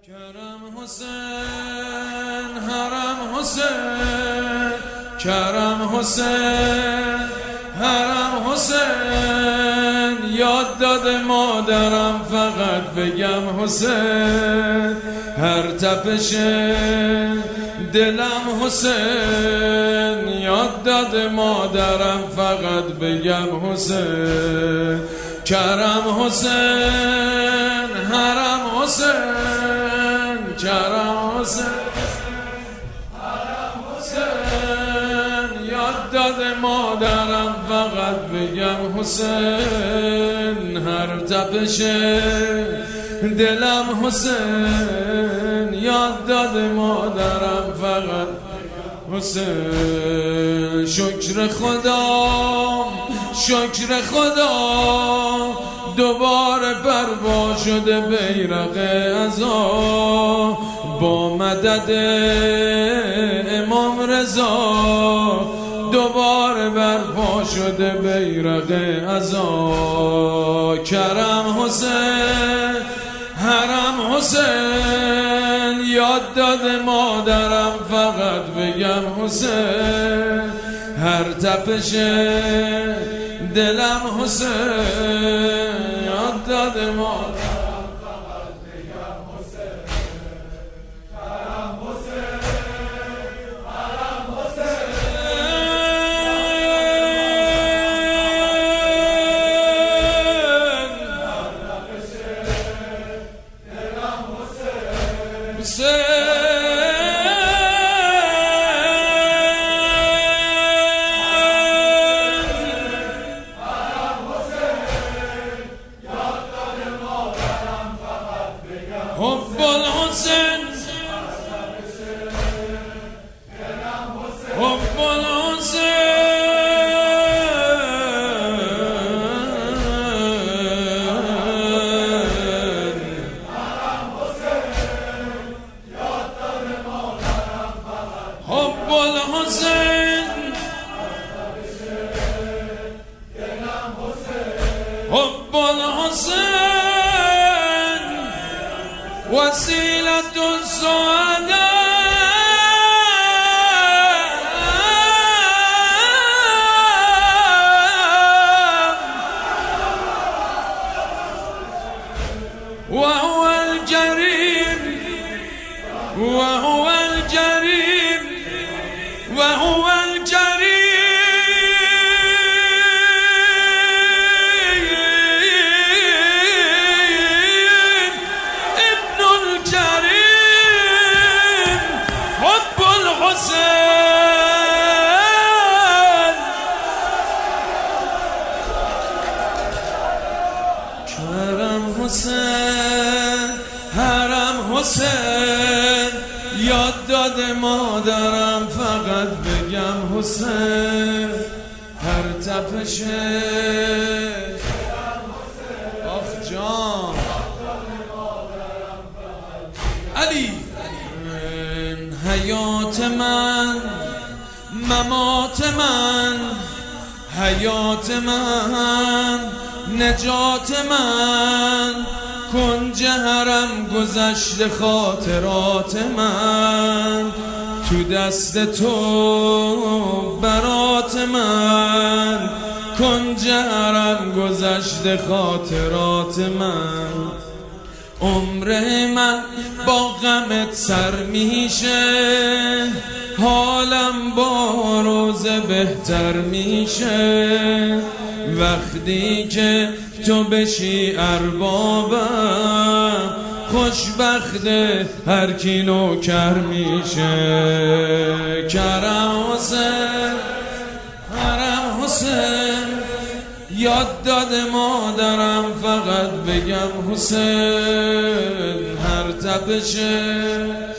کرم حسین، حرم حسین، کرم حسین، حرم حسین. یاد داده مادرم فقط بگم حسین، هر تپش دلم حسین. یاد داده مادرم فقط بگم حسین، کرم حسین، حرم حسین، کرم حسین، حرم حسین. یاد داده مادرم فقط بگم حسین، هر تپش دلم حسین. یاد داده مادرم فقط حسین. شکر خدا، شکر خدا، دوباره برپا شده بیرق عزا. با مدد امام رضا دوباره برپا شده بیرق عزا. کرم حسین، حرم حسین. یاد داده مادرم فقط بگم حسین، هر تپش دلم حسین. یاد داده مادرم فقط بگم حسین، کرم حسین، حرم حسین. هر تپش دلم حسین. حب الحسین، حب الحسین، حب الحسین، وسيلة السعداء. وهو الجريم، وهو الجريم، وهو الجريم. کرم حسین، حرم حسین. یاد داده مادرم فقط بگم حسین، هر تپش آخ جان علی. حیات من، ممات من، حیات من، نجات من. کنج حرم گذشت خاطرات من، تو دست تو برات من. کنج حرم گذشت خاطرات من. عمر من با غمت سر میشه، حالم با روزه بهتر میشه. وقتی که تو بشی اربابم، خوشبخت هر کی نوکر میشه. کرم حسین، حرم حسین. یاد داده مادرم فقط بگم حسین، هر تپش